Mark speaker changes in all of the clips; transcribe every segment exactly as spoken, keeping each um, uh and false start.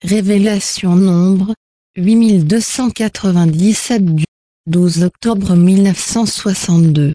Speaker 1: Révélation Nombre, huit mille deux cent quatre-vingt-dix-sept du douze octobre mille neuf cent soixante-deux.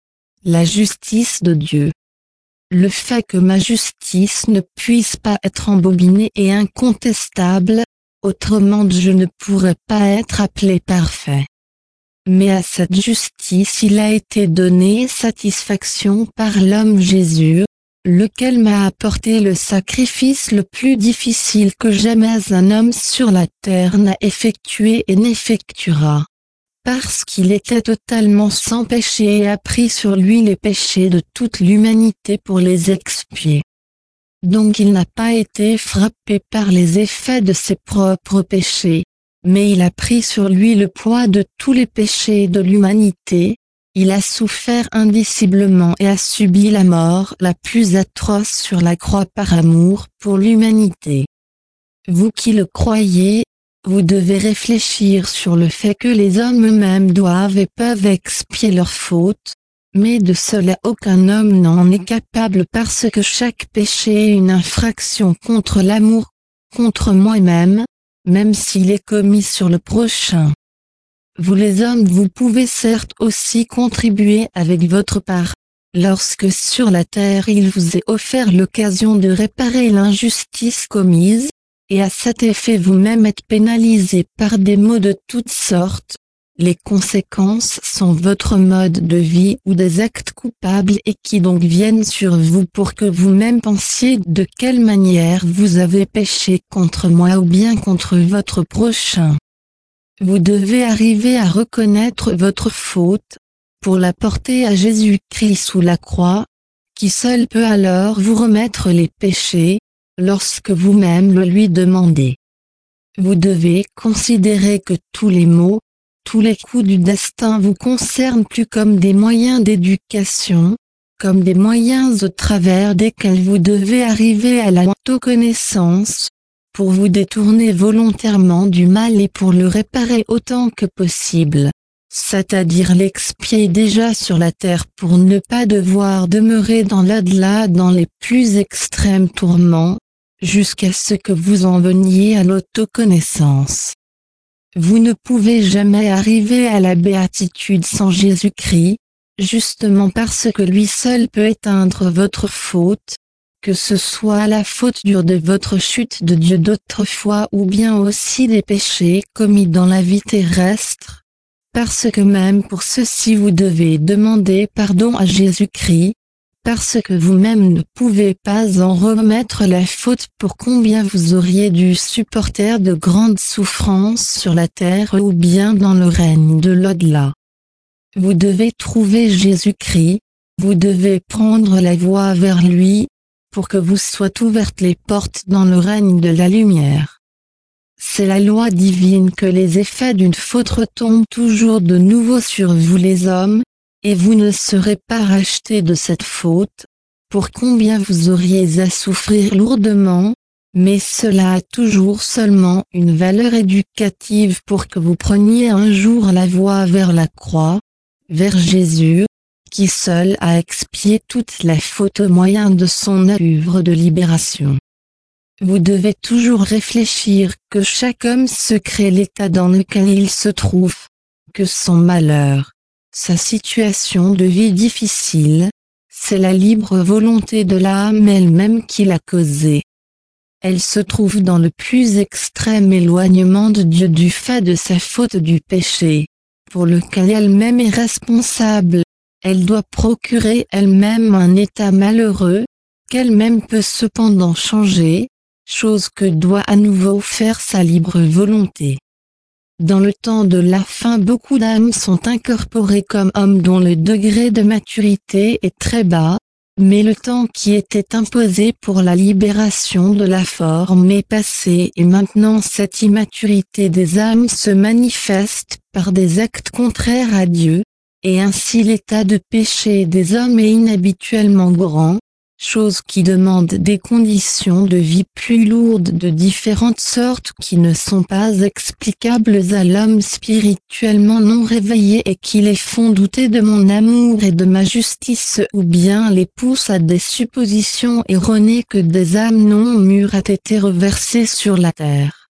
Speaker 1: La justice de Dieu. Le fait que ma justice ne puisse pas être embobinée est incontestable, autrement je ne pourrais pas être appelé parfait. Mais à cette justice il a été donné satisfaction par l'homme Jésus, lequel m'a apporté le sacrifice le plus difficile que jamais un homme sur la terre n'a effectué et n'effectuera. Parce qu'il était totalement sans péché et a pris sur lui les péchés de toute l'humanité pour les expier. Donc il n'a pas été frappé par les effets de ses propres péchés, mais il a pris sur lui le poids de tous les péchés de l'humanité. Il a souffert indiciblement et a subi la mort la plus atroce sur la croix par amour pour l'humanité. Vous qui le croyez, vous devez réfléchir sur le fait que les hommes eux-mêmes doivent et peuvent expier leurs fautes, mais de cela aucun homme n'en est capable parce que chaque péché est une infraction contre l'amour, contre moi-même, même s'il est commis sur le prochain. Vous les hommes vous pouvez certes aussi contribuer avec votre part, lorsque sur la terre il vous est offert l'occasion de réparer l'injustice commise, et à cet effet vous-même êtes pénalisé par des maux de toutes sortes. Les conséquences sont votre mode de vie ou des actes coupables et qui donc viennent sur vous pour que vous-même pensiez de quelle manière vous avez péché contre moi ou bien contre votre prochain. Vous devez arriver à reconnaître votre faute, pour la porter à Jésus-Christ sous la croix, qui seul peut alors vous remettre les péchés, lorsque vous-même le lui demandez. Vous devez considérer que tous les maux, tous les coups du destin vous concernent plus comme des moyens d'éducation, comme des moyens au travers desquels vous devez arriver à la autoconnaissance, pour vous détourner volontairement du mal et pour le réparer autant que possible, c'est-à-dire l'expier déjà sur la terre pour ne pas devoir demeurer dans l'au-delà dans les plus extrêmes tourments, jusqu'à ce que vous en veniez à l'autoconnaissance. Vous ne pouvez jamais arriver à la béatitude sans Jésus-Christ, justement parce que lui seul peut éteindre votre faute, que ce soit la faute dure de votre chute de Dieu d'autrefois ou bien aussi des péchés commis dans la vie terrestre, parce que même pour ceci vous devez demander pardon à Jésus-Christ, parce que vous-même ne pouvez pas en remettre la faute pour combien vous auriez dû supporter de grandes souffrances sur la terre ou bien dans le règne de l'au-delà. Vous devez trouver Jésus-Christ, vous devez prendre la voie vers lui, pour que vous soient ouvertes les portes dans le règne de la lumière. C'est la loi divine que les effets d'une faute retombent toujours de nouveau sur vous les hommes, et vous ne serez pas rachetés de cette faute, pour combien vous auriez à souffrir lourdement, mais cela a toujours seulement une valeur éducative pour que vous preniez un jour la voie vers la croix, vers Jésus, qui seul a expié toute la faute au moyen de son œuvre de libération. Vous devez toujours réfléchir que chaque homme se crée l'état dans lequel il se trouve, que son malheur, sa situation de vie difficile, c'est la libre volonté de l'âme elle-même qui l'a causée. Elle se trouve dans le plus extrême éloignement de Dieu du fait de sa faute du péché, pour lequel elle-même est responsable. Elle doit procurer elle-même un état malheureux, qu'elle-même peut cependant changer, chose que doit à nouveau faire sa libre volonté. Dans le temps de la fin beaucoup d'âmes sont incorporées comme hommes dont le degré de maturité est très bas, mais le temps qui était imposé pour la libération de la forme est passé et maintenant cette immaturité des âmes se manifeste par des actes contraires à Dieu, et ainsi l'état de péché des hommes est inhabituellement grand, chose qui demande des conditions de vie plus lourdes de différentes sortes qui ne sont pas explicables à l'homme spirituellement non réveillé et qui les font douter de mon amour et de ma justice ou bien les poussent à des suppositions erronées que des âmes non mûres aient été reversées sur la terre.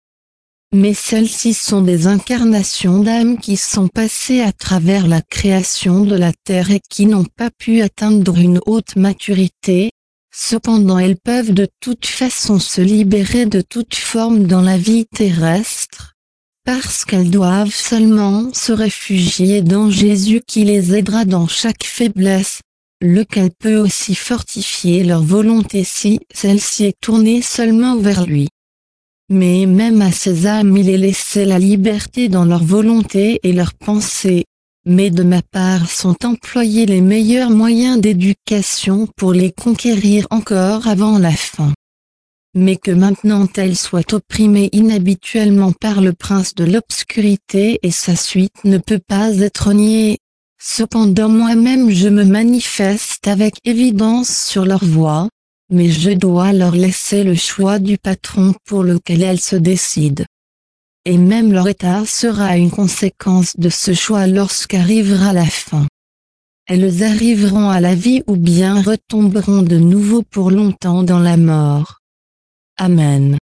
Speaker 1: Mais celles-ci sont des incarnations d'âmes qui sont passées à travers la création de la terre et qui n'ont pas pu atteindre une haute maturité. Cependant elles peuvent de toute façon se libérer de toute forme dans la vie terrestre, parce qu'elles doivent seulement se réfugier dans Jésus qui les aidera dans chaque faiblesse, lequel peut aussi fortifier leur volonté si celle-ci est tournée seulement vers lui. Mais même à ces âmes il est laissé la liberté dans leur volonté et leurs pensées. Mais de ma part sont employés les meilleurs moyens d'éducation pour les conquérir encore avant la fin. Mais que maintenant elles soient opprimées inhabituellement par le prince de l'obscurité et sa suite ne peut pas être niée. Cependant moi-même je me manifeste avec évidence sur leur voie, mais je dois leur laisser le choix du patron pour lequel elles se décident. Et même leur état sera une conséquence de ce choix lorsqu'arrivera la fin. Elles arriveront à la vie ou bien retomberont de nouveau pour longtemps dans la mort. Amen.